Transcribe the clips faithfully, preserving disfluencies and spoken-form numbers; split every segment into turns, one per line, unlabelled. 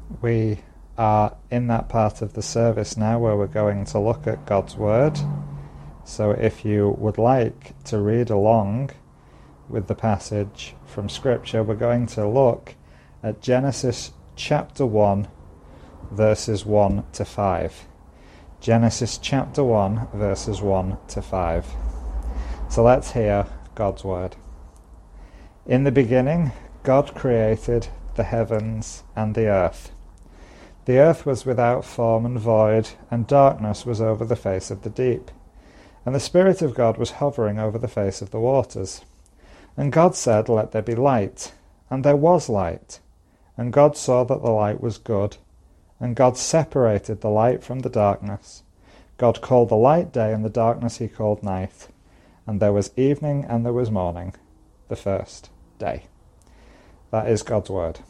We are in that part of the service now where we're going to look at God's Word. So if you would like to read along with the passage from Scripture, we're going to look at Genesis chapter one, verses one to five. Genesis chapter one, verses one to five. So let's hear God's Word. In the beginning, God created the heavens and the earth. The earth was without form and void, and darkness was over the face of the deep. And the Spirit of God was hovering over the face of the waters. And God said, "Let there be light." And there was light. And God saw that the light was good. And God separated the light from the darkness. God called the light day, and the darkness he called night. And there was evening and there was morning, the first day. That is God's Word.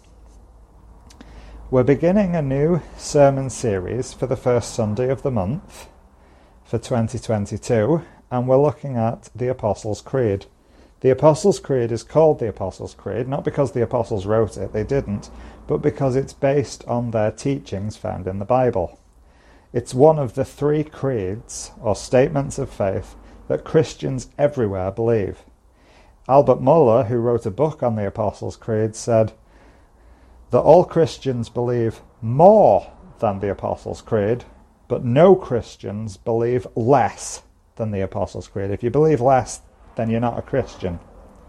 We're beginning a new sermon series for the first Sunday of the month for twenty twenty-two, and we're looking at the Apostles' Creed. The Apostles' Creed is called the Apostles' Creed, not because the Apostles wrote it, they didn't, but because it's based on their teachings found in the Bible. It's one of the three creeds, or statements of faith, that Christians everywhere believe. Albert Mohler, who wrote a book on the Apostles' Creed, said that all Christians believe more than the Apostles' Creed, but no Christians believe less than the Apostles' Creed. If you believe less, then you're not a Christian.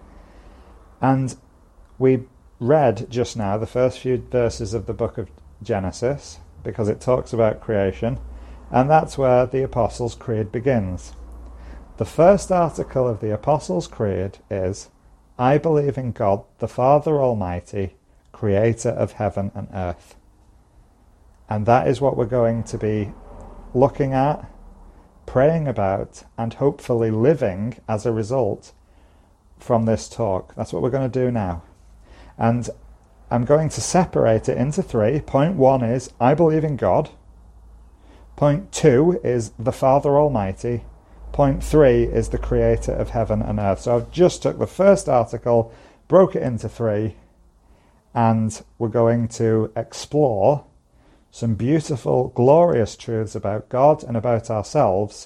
And we read just now the first few verses of the book of Genesis, because it talks about creation, and that's where the Apostles' Creed begins. The first article of the Apostles' Creed is, "I believe in God, the Father Almighty, creator of heaven and earth." And that is what we're going to be looking at, praying about, and hopefully living as a result from this talk. That's what we're going to do now. And I'm going to separate it into three. Point one is, I believe in God. Point two is the Father Almighty. Point three is the creator of heaven and earth. So I've just took the first article, broke it into three, and we're going to explore some beautiful, glorious truths about God and about ourselves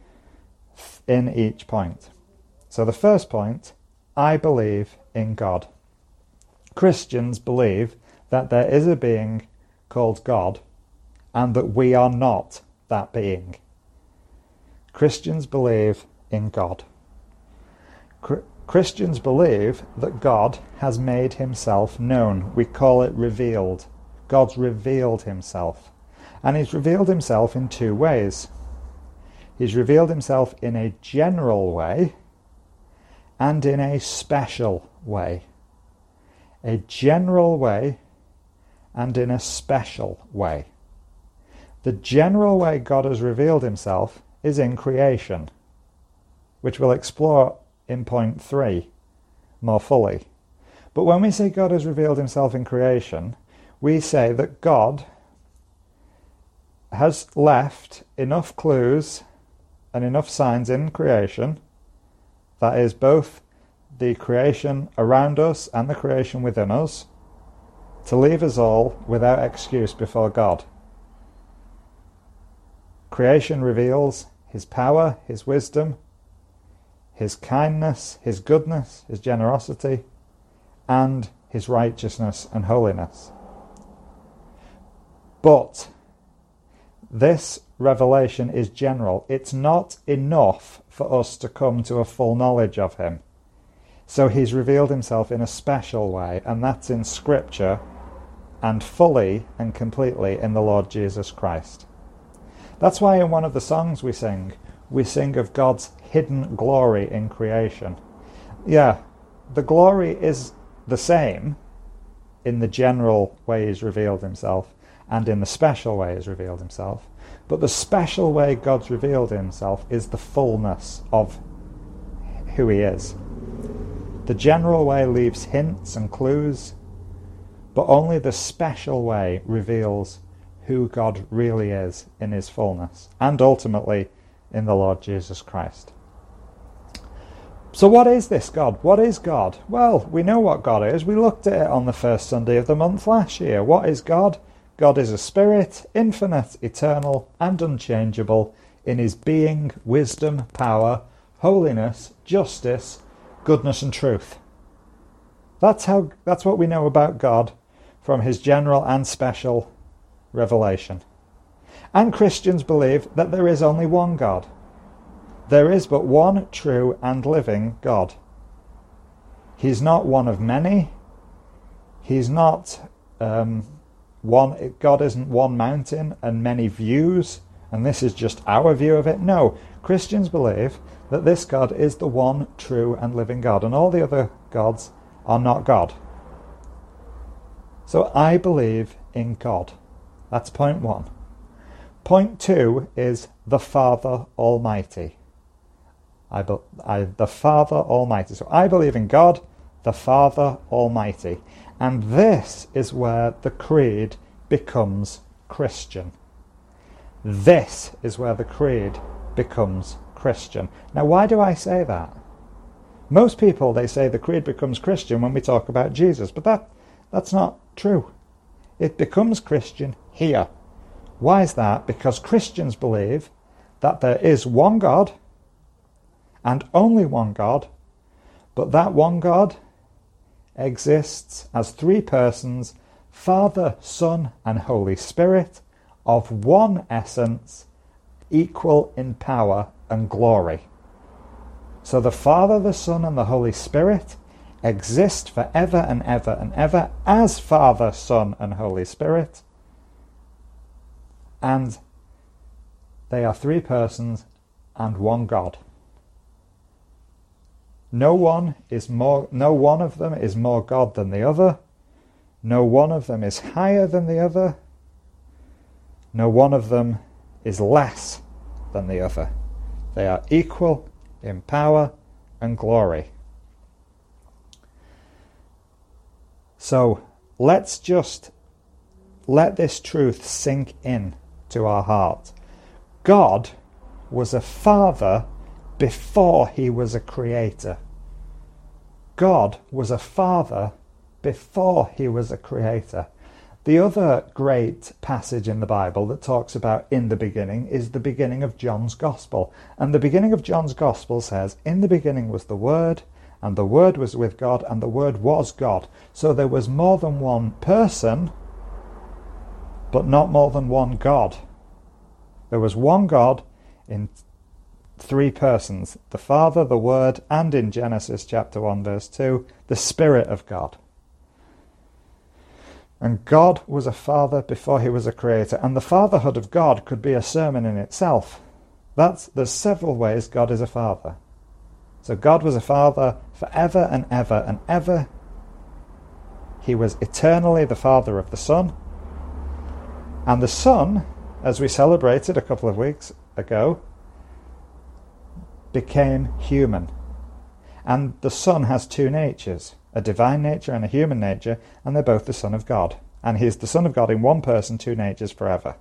in each point. So the first point, I believe in God. Christians believe that there is a being called God and that we are not that being. Christians believe in God. Cr- Christians believe that God has made himself known. We call it revealed. God's revealed himself. And he's revealed himself in two ways. He's revealed himself in a general way and in a special way. A general way and in a special way. The general way God has revealed himself is in creation, which we'll explore in point three more fully. But when we say God has revealed himself in creation, we say that God has left enough clues and enough signs in creation, that is both the creation around us and the creation within us, to leave us all without excuse before God. Creation reveals his power, his wisdom, his kindness, his goodness, his generosity, and his righteousness and holiness. But this revelation is general. It's not enough for us to come to a full knowledge of him. So he's revealed himself in a special way, and that's in Scripture, and fully and completely in the Lord Jesus Christ. That's why in one of the songs we sing, we sing of God's hidden glory in creation. Yeah, the glory is the same in the general way he's revealed himself and in the special way he's revealed himself. But the special way God's revealed himself is the fullness of who he is. The general way leaves hints and clues, but only the special way reveals who God really is in his fullness, and ultimately in the Lord Jesus Christ. So what is this God? What is God? Well, we know what God is. We looked at it on the first Sunday of the month last year. What is God? God is a spirit, infinite, eternal, and unchangeable in his being, wisdom, power, holiness, justice, goodness, and truth. That's how. That's what we know about God from his general and special revelation. And Christians believe that there is only one God. There is but one true and living God. He's not one of many. He's not um, one. God isn't one mountain and many views, and this is just our view of it. No, Christians believe that this God is the one true and living God, and all the other gods are not God. So I believe in God. That's point one. Point two is the Father Almighty. I, be, I, the Father Almighty. So I believe in God, the Father Almighty. And this is where the creed becomes Christian. This is where the creed becomes Christian. Now, why do I say that? Most people, they say the creed becomes Christian when we talk about Jesus, but that that's not true. It becomes Christian here. Why is that? Because Christians believe that there is one God and only one God, but that one God exists as three persons, Father, Son, and Holy Spirit, of one essence, equal in power and glory. So the Father, the Son, and the Holy Spirit exist forever and ever and ever as Father, Son, and Holy Spirit, and they are three persons and one God. No one is more, no one of them is more God than the other. No one of them is higher than the other. No one of them is less than the other. They are equal in power and glory. So let's just let this truth sink in to our heart. God was a father before he was a creator. God was a father before he was a creator. The other great passage in the Bible that talks about in the beginning is the beginning of John's Gospel. And the beginning of John's Gospel says, in the beginning was the Word, and the Word was with God, and the Word was God. So there was more than one person, but not more than one God. There was one God in three persons, the Father, the Word, and in Genesis chapter one verse two, the Spirit of God. And God was a father before he was a creator, and the fatherhood of God could be a sermon in itself. That's, there's several ways God is a father. So God was a father forever and ever and ever. He was eternally the Father of the Son. And the Son, as we celebrated a couple of weeks ago, became human. And the Son has two natures, a divine nature and a human nature, and they're both the Son of God. And he's the Son of God in one person, two natures forever.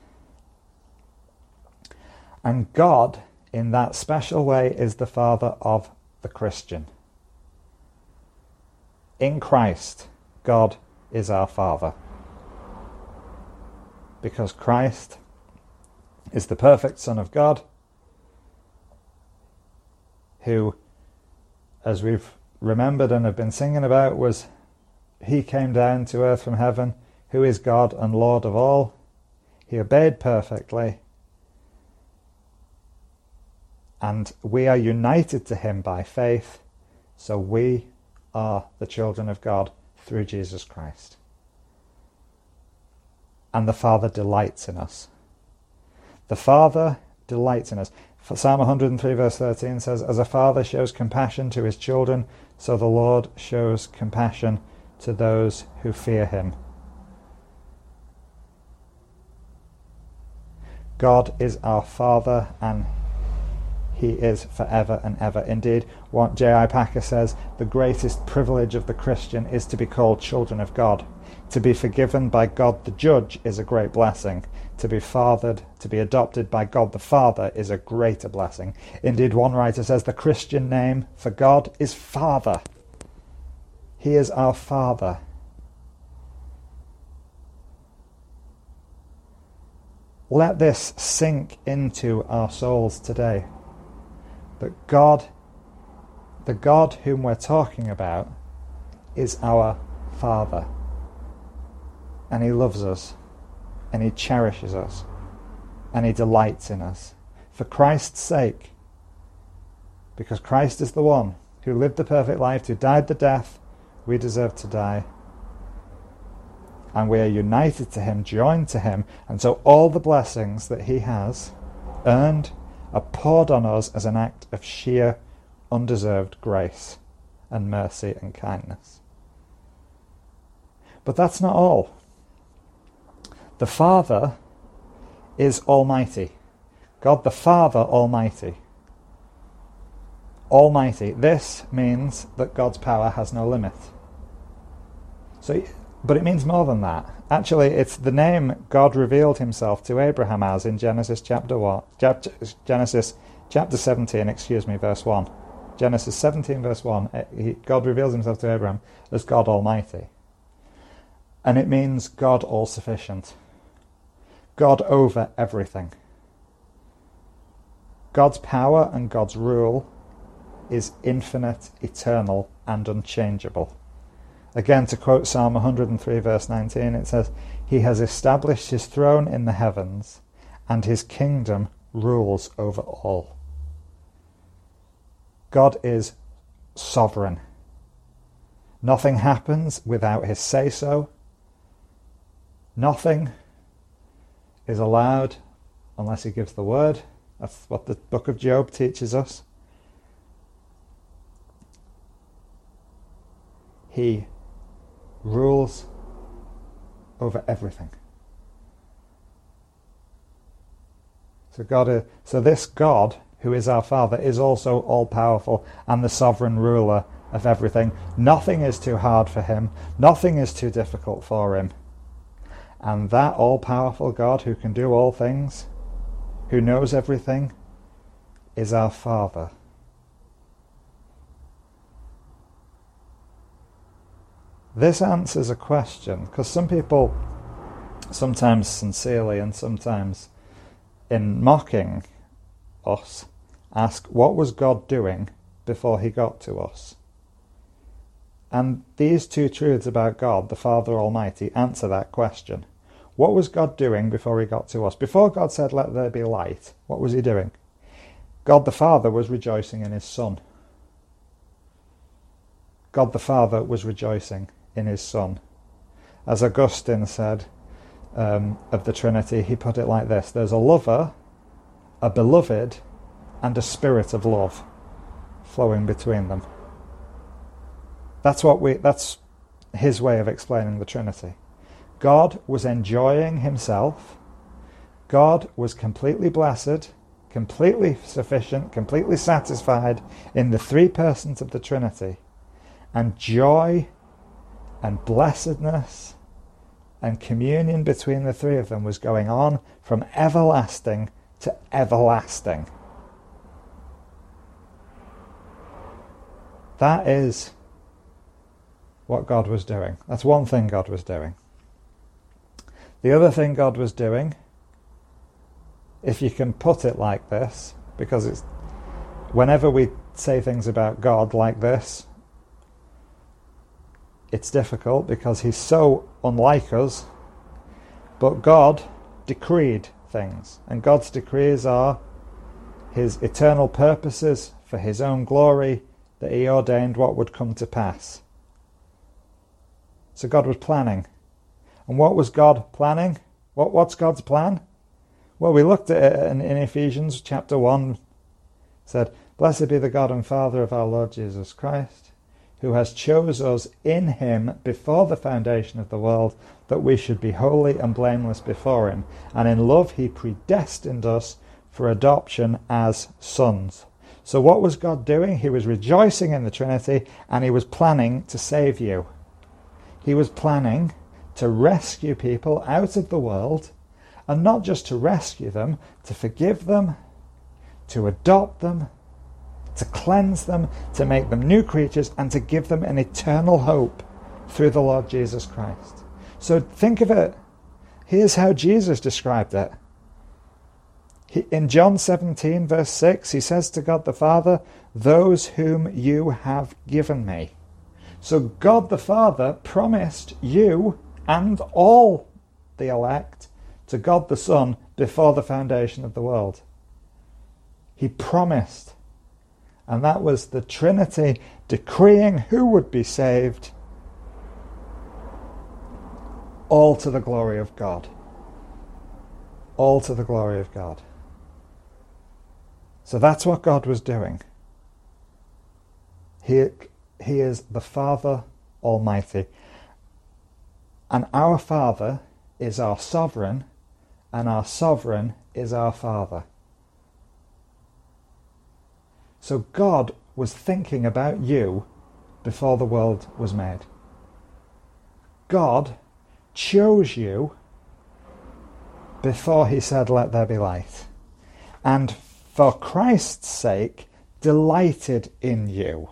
And God, in that special way, is the Father of the Christian. In Christ, God is our Father. Because Christ is the perfect Son of God, who, as we've remembered and have been singing about, was he came down to earth from heaven, who is God and Lord of all. He obeyed perfectly, and we are united to him by faith, so we are the children of God through Jesus Christ. And the Father delights in us. The Father delights in us. Psalm one hundred three verse thirteen says, as a father shows compassion to his children, so the Lord shows compassion to those who fear him. God is our Father, and he is forever and ever. Indeed, what J I Packer says, the greatest privilege of the Christian is to be called children of God. To be forgiven by God the Judge is a great blessing. To be fathered, to be adopted by God the Father is a greater blessing. Indeed, one writer says the Christian name for God is Father. He is our Father. Let this sink into our souls today. That God, the God whom we're talking about, is our Father. And he loves us. And he cherishes us. And he delights in us. For Christ's sake. Because Christ is the one who lived the perfect life, who died the death we deserve to die. And we are united to him, joined to him. And so all the blessings that he has earned are poured on us as an act of sheer, undeserved grace and mercy and kindness. But that's not all. The Father is Almighty. God the Father Almighty. Almighty. This means that God's power has no limit. So, but it means more than that. Actually, it's the name God revealed himself to Abraham as in Genesis chapter one, Genesis chapter seventeen, excuse me, verse one. Genesis seventeen, verse one. He, God reveals himself to Abraham as God Almighty. And it means God all-sufficient. God over everything. God's power and God's rule is infinite, eternal, and unchangeable. Again, to quote Psalm one hundred three, verse nineteen, it says, "He has established his throne in the heavens, and his kingdom rules over all." God is sovereign. Nothing happens without his say-so. Nothing is allowed unless he gives the word. That's what the book of Job teaches us. He rules over everything. So God is, so this God, who is our Father, is also all-powerful and the sovereign ruler of everything. Nothing is too hard for him. Nothing is too difficult for him. And that all-powerful God who can do all things, who knows everything, is our Father. This answers a question, because some people, sometimes sincerely and sometimes in mocking us, ask, what was God doing before he got to us? And these two truths about God, the Father Almighty, answer that question. What was God doing before he got to us? Before God said, "Let there be light," what was he doing? God the Father was rejoicing in his Son. God the Father was rejoicing in his Son. As Augustine said um, of the Trinity, he put it like this: there's a lover, a beloved, and a spirit of love flowing between them. That's what we. That's his way of explaining the Trinity. God was enjoying himself. God was completely blessed, completely sufficient, completely satisfied in the three persons of the Trinity. And joy and blessedness and communion between the three of them was going on from everlasting to everlasting. That is what God was doing. That's one thing God was doing. The other thing God was doing, if you can put it like this, because it's whenever we say things about God like this, it's difficult because he's so unlike us, but God decreed things, and God's decrees are his eternal purposes for his own glory, that he ordained what would come to pass. So God was planning. And what was God planning? What, what's God's plan? Well, we looked at it in, in Ephesians chapter one. It said, "Blessed be the God and Father of our Lord Jesus Christ, who has chose us in him before the foundation of the world, that we should be holy and blameless before him. And in love he predestined us for adoption as sons." So what was God doing? He was rejoicing in the Trinity, and he was planning to save you. He was planning to rescue people out of the world, and not just to rescue them, to forgive them, to adopt them, to cleanse them, to make them new creatures, and to give them an eternal hope through the Lord Jesus Christ. So think of it. Here's how Jesus described it. He, in John seventeen, verse six, he says to God the Father, "Those whom you have given me." So God the Father promised you and all the elect to God the Son before the foundation of the world. He promised. And that was the Trinity decreeing who would be saved, all to the glory of God. All to the glory of God. So that's what God was doing. He, he is the Father Almighty. And our Father is our sovereign, and our sovereign is our Father. So God was thinking about you before the world was made. God chose you before he said, "Let there be light." And for Christ's sake, delighted in you.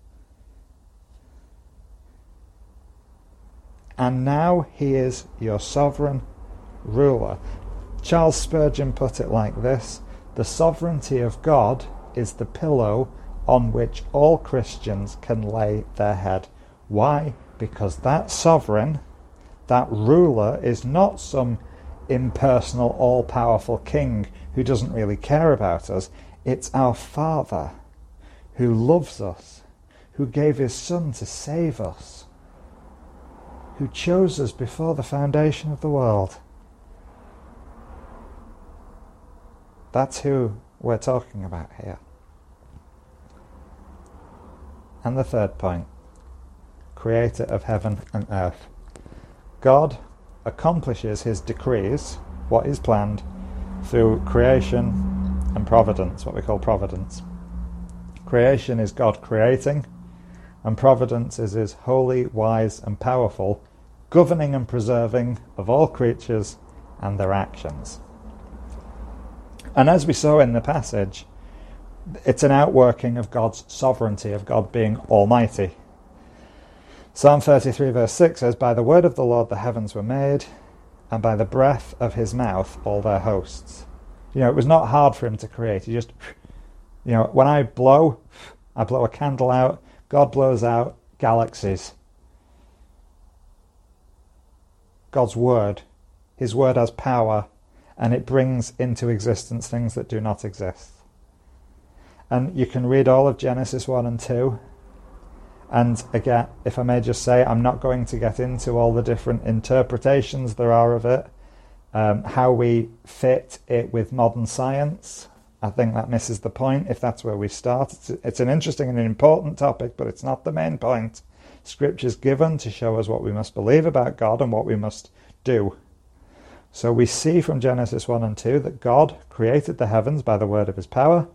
And now he is your sovereign ruler. Charles Spurgeon put it like this: the sovereignty of God is the pillow on which all Christians can lay their head. Why? Because that sovereign, that ruler, is not some impersonal, all-powerful king who doesn't really care about us. It's our Father who loves us, who gave his Son to save us, who chose us before the foundation of the world. That's who we're talking about here. And the third point, creator of heaven and earth. God accomplishes his decrees, what is planned, through creation and providence, what we call providence. Creation is God creating, and providence is his holy, wise and powerful governing and preserving of all creatures and their actions. And as we saw in the passage, it's an outworking of God's sovereignty, of God being almighty. Psalm thirty-three verse six says, "By the word of the Lord the heavens were made, and by the breath of his mouth all their hosts." You know, it was not hard for him to create. He just, you know, when I blow, I blow a candle out, God blows out galaxies. God's word, his word has power, and it brings into existence things that do not exist. And you can read all of Genesis one and two. And again, if I may just say, I'm not going to get into all the different interpretations there are of it, um, how we fit it with modern science. I think that misses the point if that's where we start. It's, it's an interesting and an important topic, but it's not the main point. Scripture's given to show us what we must believe about God and what we must do. So we see from Genesis one and two that God created the heavens by the word of his power,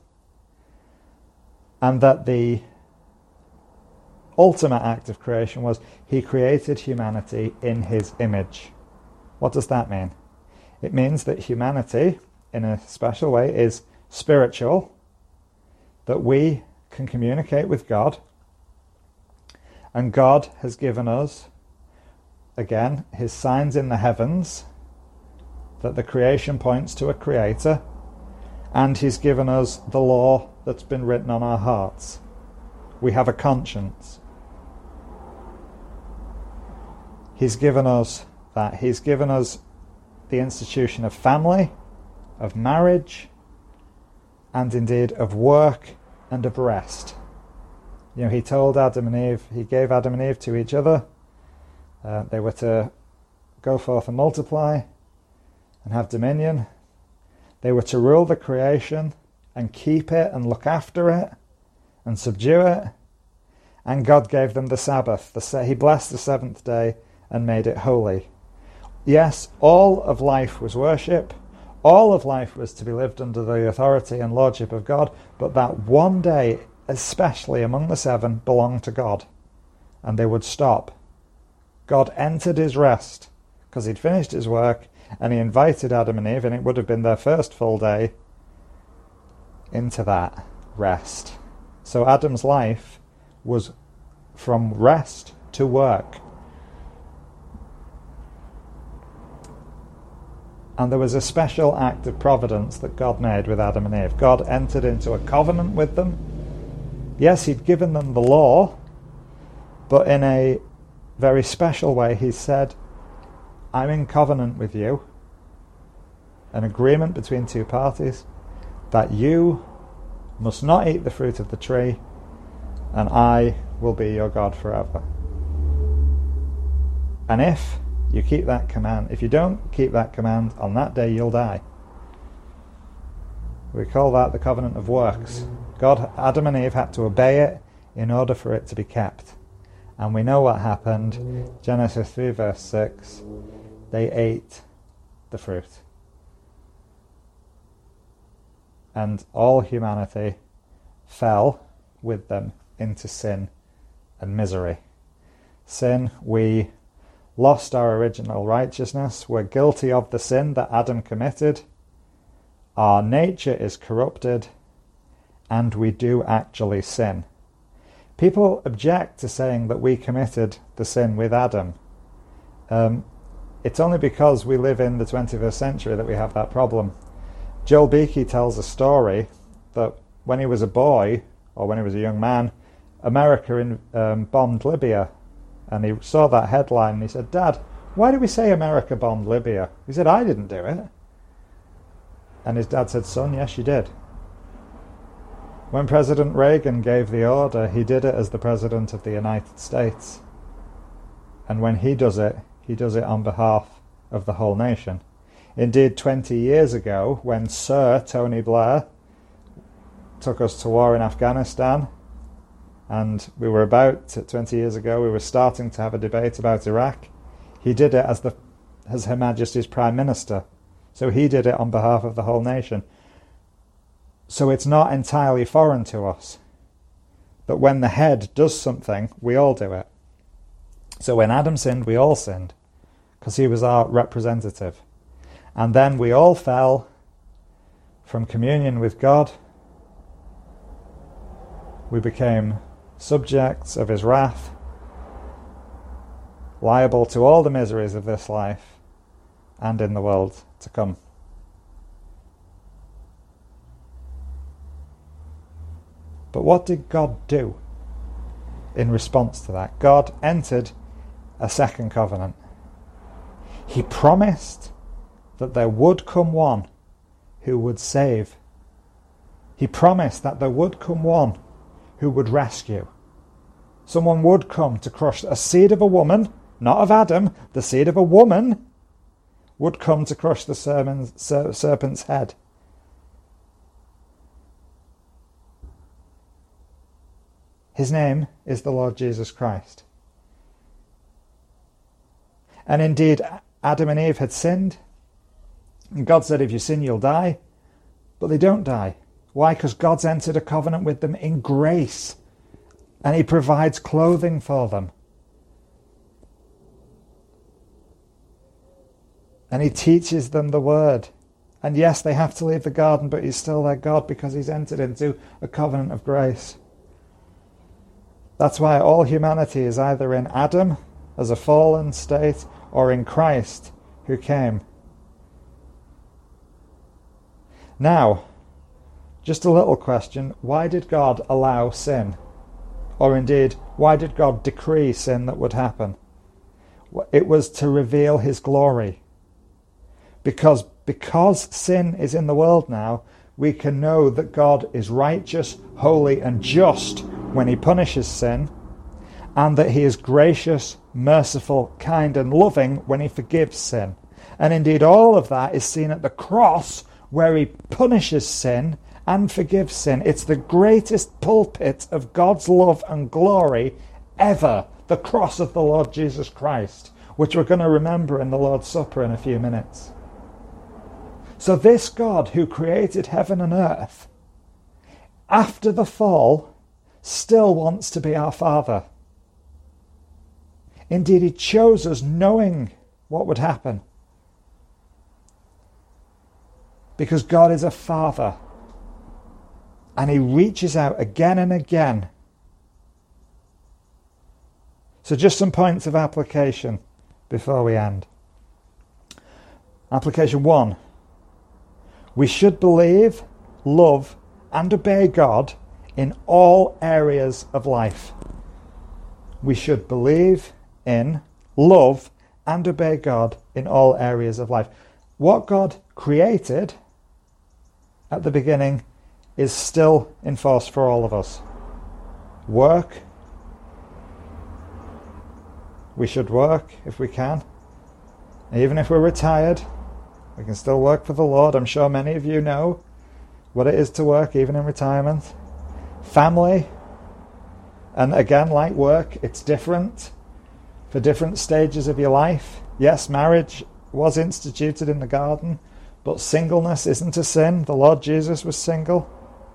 and that the ultimate act of creation was he created humanity in his image. What does that mean? It means that humanity, in a special way, is spiritual, that we can communicate with God, and God has given us, again, his signs in the heavens, that the creation points to a creator, and he's given us the law that's been written on our hearts. We have a conscience. He's given us that. He's given us the institution of family, of marriage, and indeed of work and of rest. You know, he told Adam and Eve, he gave Adam and Eve to each other. Uh, they were to go forth and multiply and have dominion. They were to rule the creation and keep it and look after it and subdue it. And God gave them the Sabbath. The se- he blessed the seventh day and made it holy. Yes, all of life was worship. All of life was to be lived under the authority and lordship of God. But that one day, especially among the seven, belonged to God. And they would stop. God entered his rest because he'd finished his work, and he invited Adam and Eve, and it would have been their first full day, into that rest. So Adam's life was from rest to work. And there was a special act of providence that God made with Adam and Eve. God entered into a covenant with them. Yes, he'd given them the law, but in a very special way he said, I'm in covenant with you, an agreement between two parties, that you must not eat the fruit of the tree, and I will be your God forever. And if you keep that command, if you don't keep that command, on that day you'll die. We call that the covenant of works. God, Adam and Eve had to obey it in order for it to be kept. And we know what happened. Genesis three verse six, they ate the fruit. And all humanity fell with them into sin and misery. Sin, we lost our original righteousness. We're guilty of the sin that Adam committed. Our nature is corrupted, and we do actually sin. People object to saying that we committed the sin with Adam. Um, it's only because we live in the twenty-first century that we have that problem. Joel Beakey tells a story that when he was a boy, or when he was a young man, America in, um, bombed Libya. And he saw that headline and he said, Dad, why do we say America bombed Libya? He said, I didn't do it. And his dad said, son, yes, you did. When President Reagan gave the order, he did it as the President of the United States. And when he does it, he does it on behalf of the whole nation. Indeed, twenty years ago, when Sir Tony Blair took us to war in Afghanistan, and we were about, twenty years ago, we were starting to have a debate about Iraq, he did it as the as Her Majesty's Prime Minister. So he did it on behalf of the whole nation. So it's not entirely foreign to us. But when the head does something, we all do it. So when Adam sinned, we all sinned, because he was our representative. And then we all fell from communion with God. We became subjects of his wrath, liable to all the miseries of this life and in the world to come. But what did God do in response to that? God entered a second covenant. He promised that there would come one who would save. He promised that there would come one who would rescue. Someone would come to crush a seed of a woman, not of Adam, the seed of a woman would come to crush the serpent's head. His name is the Lord Jesus Christ. And indeed, Adam and Eve had sinned. And God said, if you sin, you'll die. But they don't die. Why? Because God's entered a covenant with them in grace. And he provides clothing for them. And he teaches them the word. And yes, they have to leave the garden, but he's still their God because he's entered into a covenant of grace. That's why all humanity is either in Adam as a fallen state or in Christ who came. Now, just a little question. Why did God allow sin? Or indeed, why did God decree sin that would happen? It was to reveal his glory. Because, because sin is in the world now, we can know that God is righteous, holy, and just when he punishes sin, and that he is gracious, merciful, kind, and loving when he forgives sin. And indeed, all of that is seen at the cross, where he punishes sin and forgives sin. It's the greatest pulpit of God's love and glory ever, the cross of the Lord Jesus Christ, which we're going to remember in the Lord's Supper in a few minutes. So this God who created heaven and earth, after the fall, still wants to be our Father. Indeed, he chose us knowing what would happen. Because God is a Father. And he reaches out again and again. So just some points of application before we end. Application one. We should believe, love, and obey God in all areas of life. We should believe in, love, and obey God in all areas of life. What God created at the beginning is still in force for all of us. Work. We should work if we can. Even if we're retired, we can still work for the Lord. I'm sure many of you know what it is to work even in retirement. Family. And again, like work, it's different for different stages of your life. Yes, marriage was instituted in the garden, but singleness isn't a sin. The Lord Jesus was single.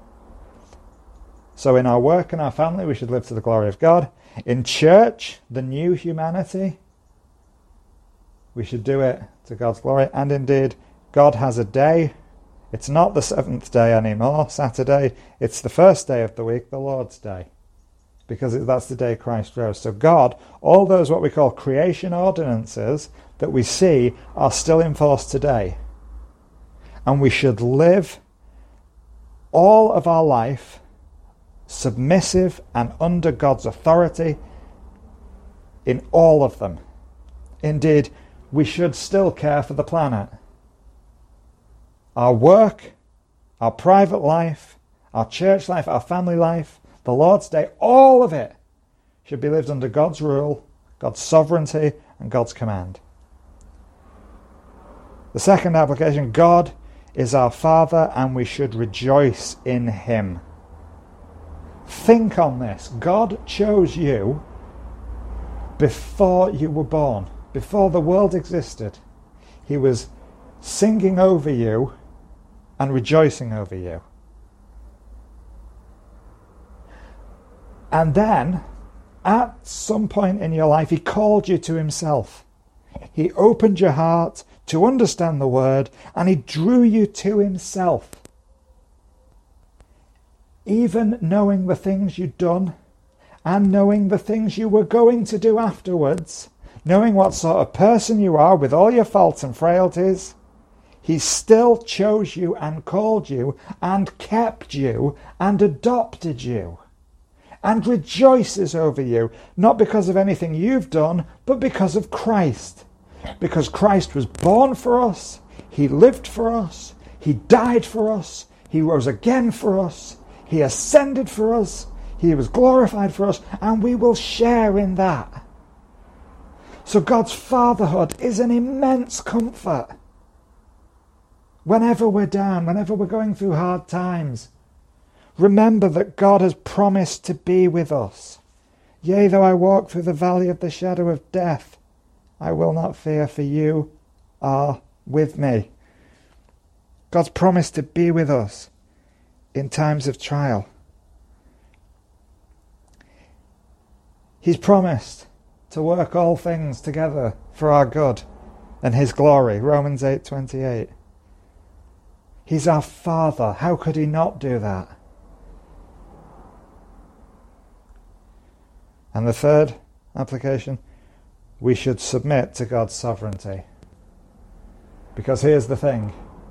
So in our work and our family, we should live to the glory of God. In church, the new humanity, we should do it to God's glory. And indeed, God has a day. It's not the seventh day anymore, Saturday. It's the first day of the week, the Lord's Day, because that's the day Christ rose. So God, all those what we call creation ordinances that we see are still in force today. And we should live all of our life submissive and under God's authority in all of them. Indeed, we should still care for the planet. Our work, our private life, our church life, our family life, the Lord's Day, all of it should be lived under God's rule, God's sovereignty, and God's command. The second application, God is our Father and we should rejoice in Him. Think on this. God chose you before you were born, before the world existed. He was singing over you and rejoicing over you. And then, at some point in your life, He called you to Himself. He opened your heart to understand the Word, and He drew you to Himself. Even knowing the things you'd done, and knowing the things you were going to do afterwards, knowing what sort of person you are with all your faults and frailties, He still chose you and called you and kept you and adopted you and rejoices over you, not because of anything you've done, but because of Christ. Because Christ was born for us, He lived for us, He died for us, He rose again for us, He ascended for us, He was glorified for us, and we will share in that. So God's fatherhood is an immense comfort. Whenever we're down, whenever we're going through hard times, remember that God has promised to be with us. Yea, though I walk through the valley of the shadow of death, I will not fear, for you are with me. God's promised to be with us in times of trial. He's promised to work all things together for our good and His glory. Romans eight twenty-eight. He's our Father. How could He not do that? And the third application, we should submit to God's sovereignty. Because here's the thing.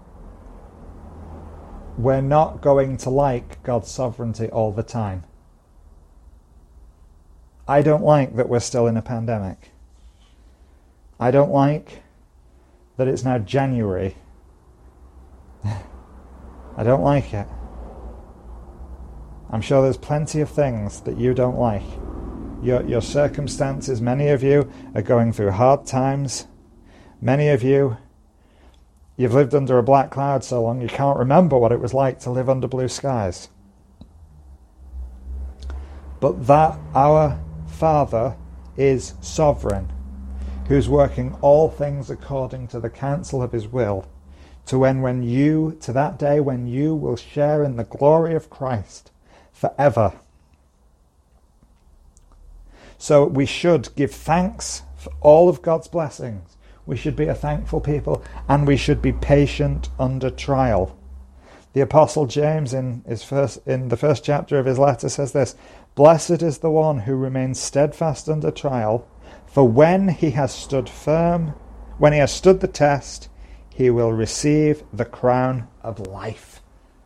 We're not going to like God's sovereignty all the time. I don't like that we're still in a pandemic. I don't like that it's now January. I don't like it. I'm sure there's plenty of things that you don't like. Your, your circumstances, many of you are going through hard times. Many of you, you've lived under a black cloud so long you can't remember what it was like to live under blue skies. But that our Father is sovereign, who's working all things according to the counsel of His will, to when when you, to that day when you will share in the glory of Christ forever. So we should give thanks for all of God's blessings. We should be a thankful people, and we should be patient under trial. The Apostle James in his first in the first chapter of his letter says this: "Blessed is the one who remains steadfast under trial, for when he has stood firm, when he has stood the test, he will receive the crown of life.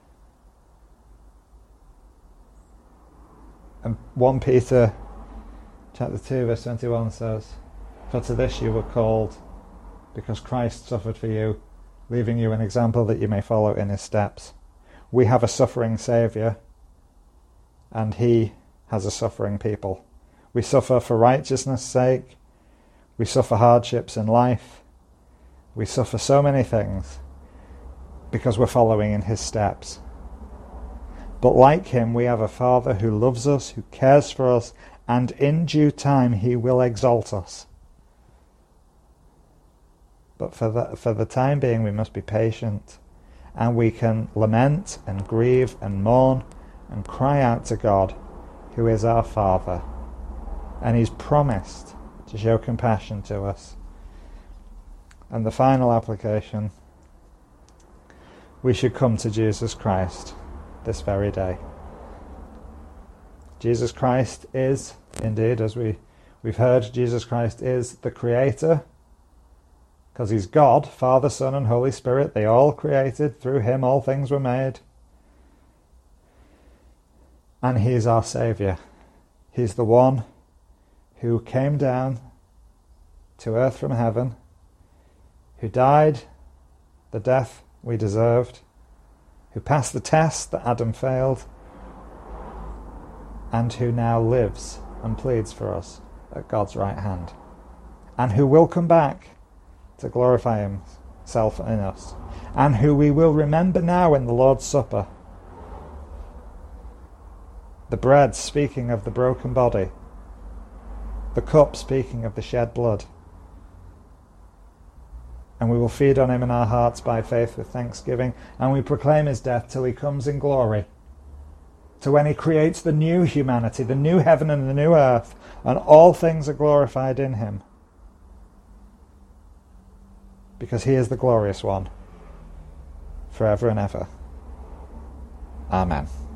And First Peter chapter two verse twenty-one says, "For to this you were called, because Christ suffered for you, leaving you an example that you may follow in his steps." We have a suffering Saviour, and he has a suffering people. We suffer for righteousness' sake. We suffer hardships in life. We suffer so many things because we're following in his steps. But like him, we have a Father who loves us, who cares for us, and in due time he will exalt us. But for the, for the time being, we must be patient, and we can lament and grieve and mourn and cry out to God, who is our Father, and he's promised to show compassion to us. And the final application, we should come to Jesus Christ this very day. Jesus Christ is, indeed, as we, we've heard, Jesus Christ is the Creator, because he's God, Father, Son, and Holy Spirit. They all created. Through him all things were made. And he is our Saviour. He's the one who came down to earth from heaven, who died the death we deserved, who passed the test that Adam failed, and who now lives and pleads for us at God's right hand, and who will come back to glorify himself in us, and who we will remember now in the Lord's Supper. The bread speaking of the broken body, the cup speaking of the shed blood. And we will feed on him in our hearts by faith with thanksgiving, and we proclaim his death till he comes in glory, to when he creates the new humanity, the new heaven and the new earth, and all things are glorified in him, because he is the glorious one, forever and ever. Amen.